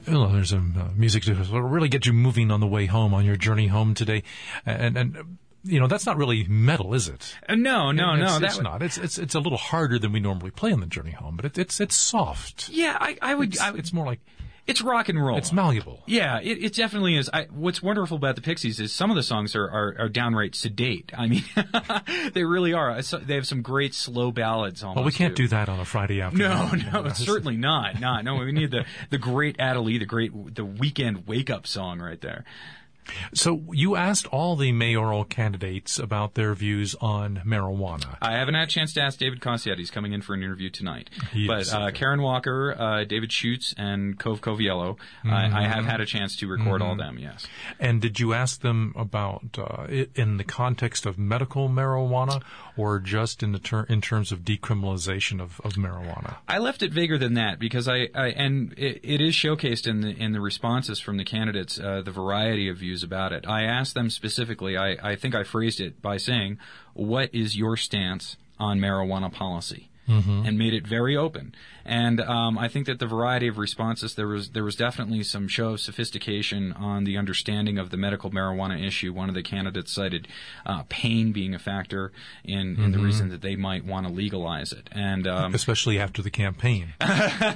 There's some music to really get you moving on the way home, on your journey home today. And that's not really metal, is it? No. It's not. It's a little harder than we normally play on the journey home, but it's soft. Yeah, I would. It's more like... It's rock and roll. It's malleable. Yeah, it definitely is. What's wonderful about the Pixies is some of the songs are downright sedate. I mean, they really are. They have some great slow ballads almost. Well, we can't do that on a Friday afternoon. No, certainly not. No, we need the great Adelie, the weekend wake-up song right there. So you asked all the mayoral candidates about their views on marijuana. I haven't had a chance to ask David Cossiette. He's coming in for an interview tonight. Yes. But Karen Walker, David Schutz, and Cove Coviello, I have had a chance to record all of them, yes. And did you ask them about it in the context of medical marijuana or just in terms of decriminalization of marijuana? I left it vaguer than that because it is showcased in the responses from the candidates, the variety of views about it. I asked them specifically, I think I phrased it by saying, what is your stance on marijuana policy? And made it very open. And I think that the variety of responses, there was definitely some show of sophistication on the understanding of the medical marijuana issue. One of the candidates cited pain being a factor in the reason that they might want to legalize it. And especially after the campaign. or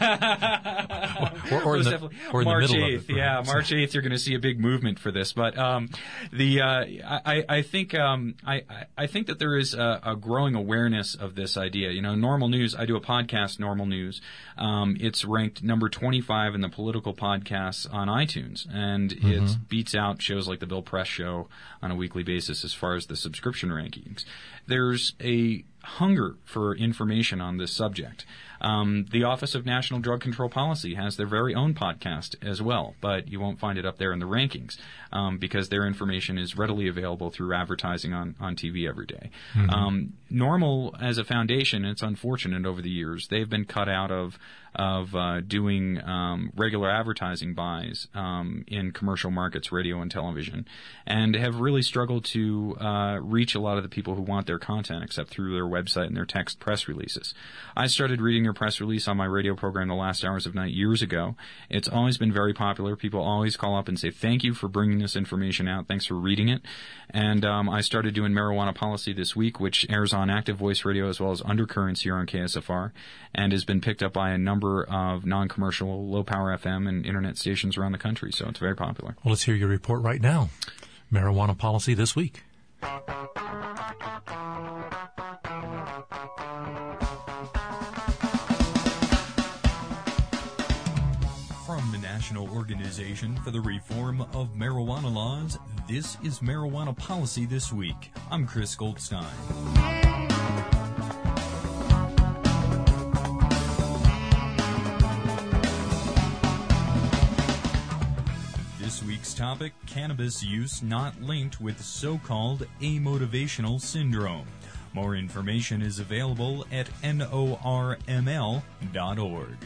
in March the middle 8th, of it. yeah, March 8th, you're going to see a big movement for this. But I think that there is a growing awareness of this idea. Normal News, I do a podcast, Normal News. It's ranked number 25 in the political podcasts on iTunes, and it beats out shows like the Bill Press Show on a weekly basis as far as the subscription rankings. There's a hunger for information on this subject. The Office of National Drug Control Policy has their very own podcast as well, but you won't find it up there in the rankings because their information is readily available through advertising on TV every day. Normal as a foundation, it's unfortunate over the years, they've been cut out of doing regular advertising buys in commercial markets, radio and television, and have really struggled to reach a lot of the people who want their content except through their website and their text press releases. I started reading their press release on my radio program, The Last Hours of Night, years ago. It's always been very popular. People always call up and say, thank you for bringing this information out. Thanks for reading it. And I started doing Marijuana Policy this week, which airs on Active Voice Radio as well as Undercurrents here on KSFR, and has been picked up by a number of non-commercial, low-power FM and internet stations around the country. So it's very popular. Well, let's hear your report right now. Marijuana Policy this week. From the National Organization for the Reform of Marijuana Laws, this is Marijuana Policy This Week. I'm Chris Goldstein. This week's topic, cannabis use not linked with so-called amotivational syndrome. More information is available at norml.org.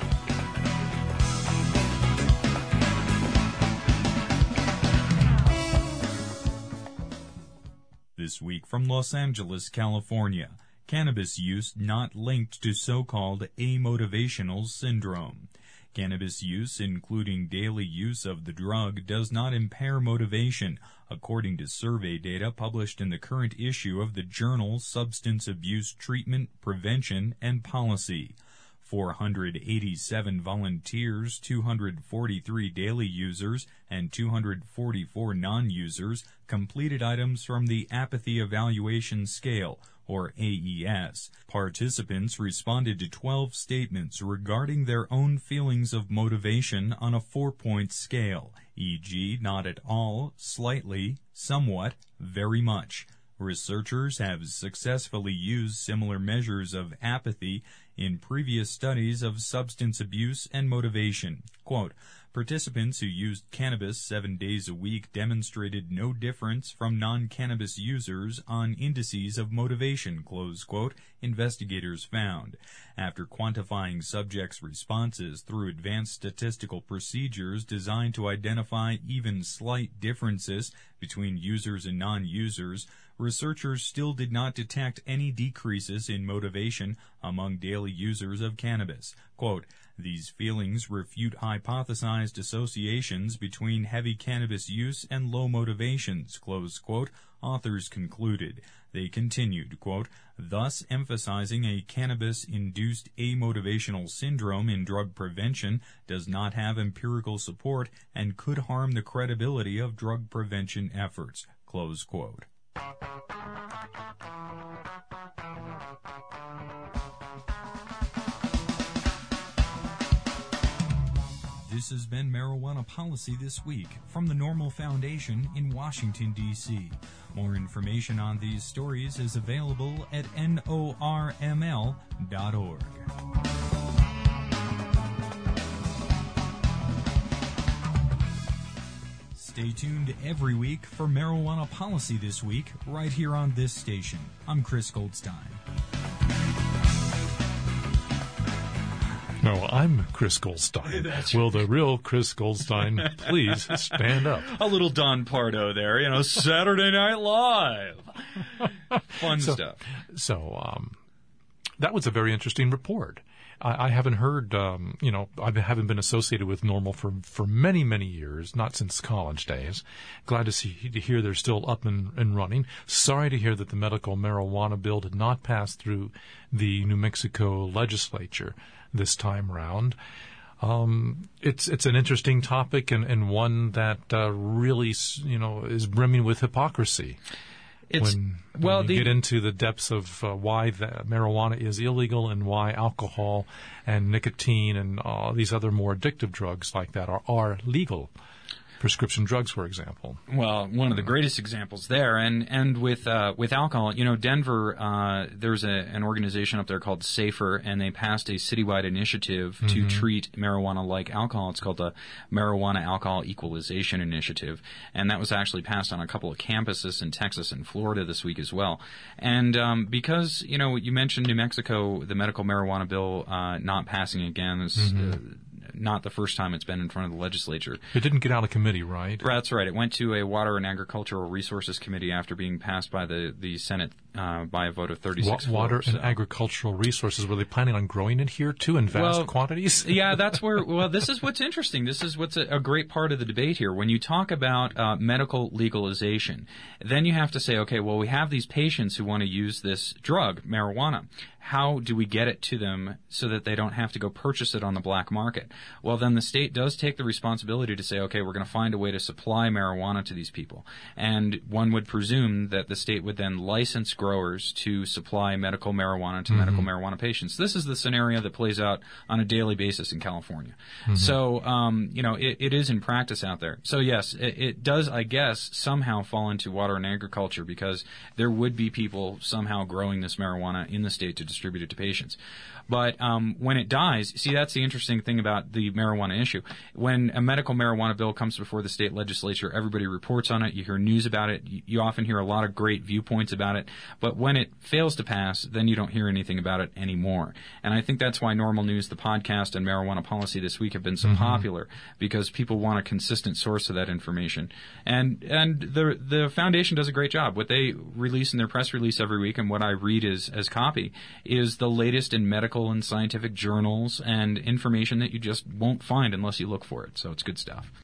This week from Los Angeles, California, cannabis use not linked to so-called amotivational syndrome. Cannabis use, including daily use of the drug, does not impair motivation, according to survey data published in the current issue of the journal Substance Abuse Treatment, Prevention, and Policy. 487 volunteers, 243 daily users, and 244 non-users completed items from the Apathy Evaluation Scale, or AES. Participants responded to 12 statements regarding their own feelings of motivation on a 4-point scale, e.g., not at all, slightly, somewhat, very much. Researchers have successfully used similar measures of apathy in previous studies of substance abuse and motivation. Quote, participants who used cannabis 7 days a week demonstrated no difference from non-cannabis users on indices of motivation, close quote, investigators found. After quantifying subjects' responses through advanced statistical procedures designed to identify even slight differences between users and non-users, researchers still did not detect any decreases in motivation among daily users of cannabis. Quote, These feelings refute hypothesized associations between heavy cannabis use and low motivations, close quote, authors concluded. They continued, quote, thus emphasizing a cannabis-induced amotivational syndrome in drug prevention does not have empirical support and could harm the credibility of drug prevention efforts, close quote. This has been Marijuana Policy This Week from the Normal Foundation in Washington, D.C. More information on these stories is available at norml.org. Stay tuned every week for Marijuana Policy This Week right here on this station. I'm Chris Goldstein. No, I'm Chris Goldstein. Will the real Chris Goldstein please stand up? A little Don Pardo there, Saturday Night Live. Fun stuff. So, that was a very interesting report. I haven't heard, I haven't been associated with NORML for many, many years, not since college days. Glad to hear they're still up and running. Sorry to hear that the medical marijuana bill did not pass through the New Mexico legislature this time round. It's an interesting topic and one that really, is brimming with hypocrisy. When you get into the depths of why marijuana is illegal and why alcohol and nicotine and these other more addictive drugs like that are legal. Prescription drugs, for example. Well, one of the greatest examples there, and with alcohol, Denver, there's an organization up there called SAFER, and they passed a citywide initiative to treat marijuana like alcohol. It's called the Marijuana Alcohol Equalization Initiative, and that was actually passed on a couple of campuses in Texas and Florida this week as well. And because you mentioned New Mexico, the medical marijuana bill not passing again is. Not the first time it's been in front of the legislature. It didn't get out of committee, right? That's right. It went to a Water and Agricultural Resources Committee after being passed by the Senate by a vote of 36 Water and Agricultural Resources, were they planning on growing it here, too, in vast quantities? Yeah, that's where, this is what's interesting. This is what's a great part of the debate here. When you talk about medical legalization, then you have to say, okay, well, we have these patients who want to use this drug, marijuana. How do we get it to them so that they don't have to go purchase it on the black market? Well, then the state does take the responsibility to say, okay, we're going to find a way to supply marijuana to these people. And one would presume that the state would then license growers to supply medical marijuana to medical marijuana patients. This is the scenario that plays out on a daily basis in California. So, it is in practice out there. So, yes, it does, I guess, somehow fall into water and agriculture because there would be people somehow growing this marijuana in the state to distribute it to patients. But when it dies, see, that's the interesting thing about the marijuana issue. When a medical marijuana bill comes before the state legislature, everybody reports on it. You hear news about it. You often hear a lot of great viewpoints about it. But when it fails to pass, then you don't hear anything about it anymore. And I think that's why Normal News, the podcast, and Marijuana Policy This Week have been so popular, because people want a consistent source of that information. And the foundation does a great job. What they release in their press release every week, and what I read as copy, is the latest in medical and scientific journals and information that you just won't find unless you look for it. So it's good stuff.